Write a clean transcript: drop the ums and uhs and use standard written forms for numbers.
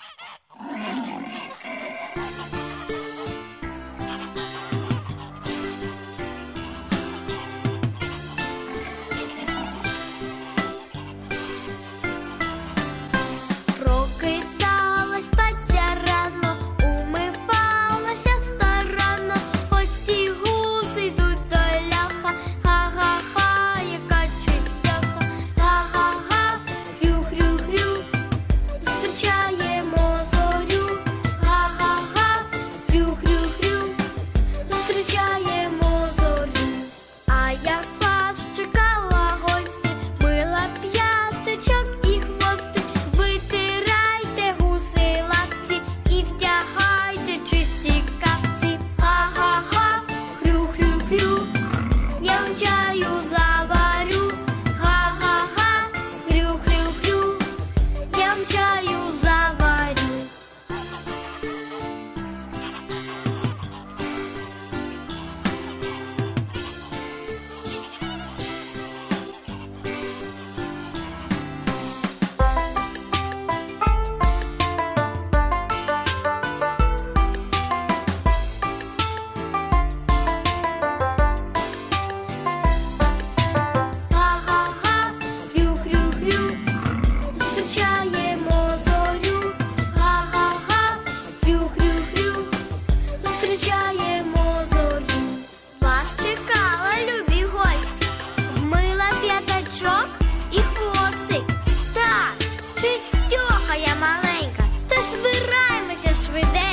Прокидалась бабця рано, умивалася старанно. Ось ті гуси йдуть до ляха. Га-га-га, яка чистяка. Га-га-га, хрю-хрю-хрю, зустрічаємо зорю. Га-га-га, хрю-хрю-хрю, зустрічаємо зорю. А я вас чекала, гості, мила п'яточок і хвостик. Витирайте гуси лапці і вдягайте чисті капці. Га-га-га, хрю-хрю-хрю, я вам чаю заварю. Га-га-га, хрю-хрю-хрю, я вам чаю заварю. Га-га-га, хрю-хрю-хрю, зустрічаємо зорю. Га-га-га, хрю-хрю-хрю, зустрічаємо зорю. Вас чекала, любі гості, вмила п'ятачок і хвостик. Так, чистюха я маленька, тож збираємося швиденько.